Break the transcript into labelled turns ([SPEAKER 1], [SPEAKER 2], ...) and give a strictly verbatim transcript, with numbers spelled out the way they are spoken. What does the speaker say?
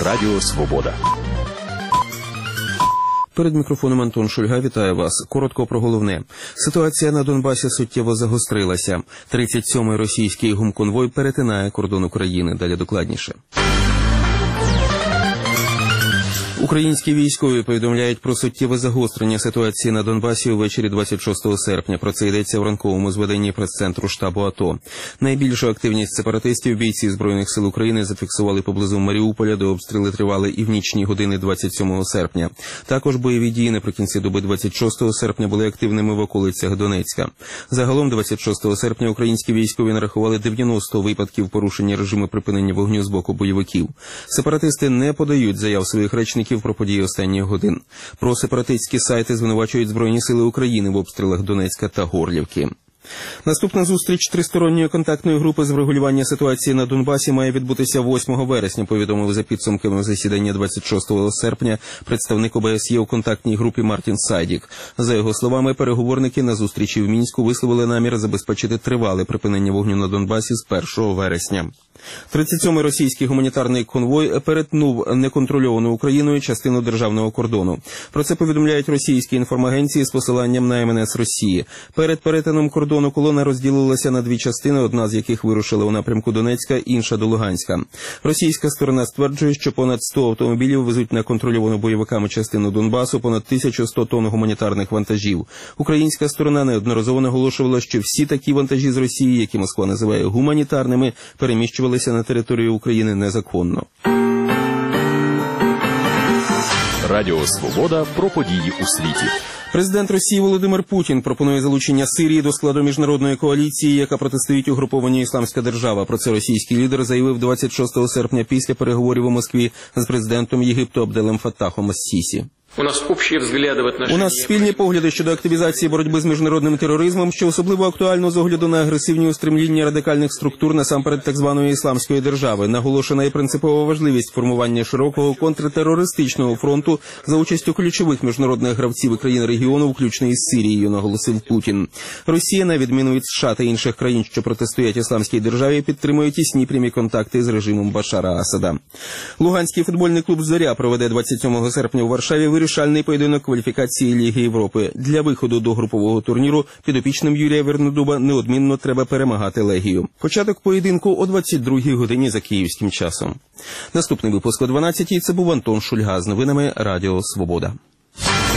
[SPEAKER 1] Радіо Свобода.
[SPEAKER 2] Перед мікрофоном Антон Шульга вітає вас. Коротко про головне. Ситуація на Донбасі суттєво загострилася. тридцять сьомий російський гумконвой перетинає кордон України. Далі докладніше. Українські військові повідомляють про суттєве загострення ситуації на Донбасі увечері двадцять шостого серпня. Про це йдеться в ранковому зведенні прес-центру штабу АТО. Найбільшу активність сепаратистів бійці Збройних сил України зафіксували поблизу Маріуполя, де обстріли тривали і в нічні години двадцять сьомого серпня. Також бойові дії наприкінці доби двадцять шостого серпня були активними в околицях Донецька. Загалом двадцять шостого серпня українські військові нарахували дев'яносто випадків порушення режиму припинення вогню з боку бойовиків. Сепаратисти не подають заяв своїх речників про події останніх годин. Про сепаратистські сайти звинувачують Збройні сили України в обстрілах Донецька та Горлівки. Наступна зустріч тристоронньої контактної групи з врегулювання ситуації на Донбасі має відбутися восьмого вересня, повідомив за підсумками засідання двадцять шостого серпня представник ОБСЄ у контактній групі Мартін Сайдік. За його словами, переговорники на зустрічі в Мінську висловили намір забезпечити тривале припинення вогню на Донбасі з першого вересня. тридцять сьомий російський гуманітарний конвой перетнув неконтрольовану Україною частину державного кордону. Про це повідомляють російські інформагенції з посиланням на ем ен ес Росії. Перед перетином кордону колона розділилася на дві частини, одна з яких вирушила у напрямку Донецька, інша до Луганська. Російська сторона стверджує, що понад сто автомобілів везуть на контрольовану бойовиками частину Донбасу, понад тисячу сто тонн гуманітарних вантажів. Українська сторона неодноразово наголошувала, що всі такі вантажі з Росії, які Москва називає гуманітарними, переміщувалися на територію України незаконно.
[SPEAKER 1] Радіо Свобода про події у світі.
[SPEAKER 2] Президент Росії Володимир Путін пропонує залучення Сирії до складу міжнародної коаліції, яка протистоїть угрупованню «Ісламська держава». Про це російський лідер заявив двадцять шостого серпня після переговорів у Москві з президентом Єгипту Абделем Фаттахом ас-Сісі.
[SPEAKER 3] У нас общі взгляди в отношенні...
[SPEAKER 2] У нас спільні погляди щодо активізації боротьби з міжнародним тероризмом, що особливо актуально з огляду на агресивні устремління радикальних структур, насамперед так званої «Ісламської держави». Наголошена і принципова важливість формування широкого контртерористичного фронту за участю ключових міжнародних гравців і країн регіону, включно із Сирією, наголосив Путін. Росія, на відміну від США та інших країн, що протистоять «Ісламській державі», підтримує тісні прямі контакти з режимом Башара Асада. Луганський футбольний клуб «Зоря» проведе двадцять сьомого серпня у Варшаві вирішальний поєдинок кваліфікації Ліги Європи. Для виходу до групового турніру підопічним Юрія Вернедуба неодмінно треба перемагати Легію. Початок поєдинку о двадцять другій годині за київським часом. Наступний випуск о дванадцятій. Це був Антон Шульга з новинами Радіо Свобода.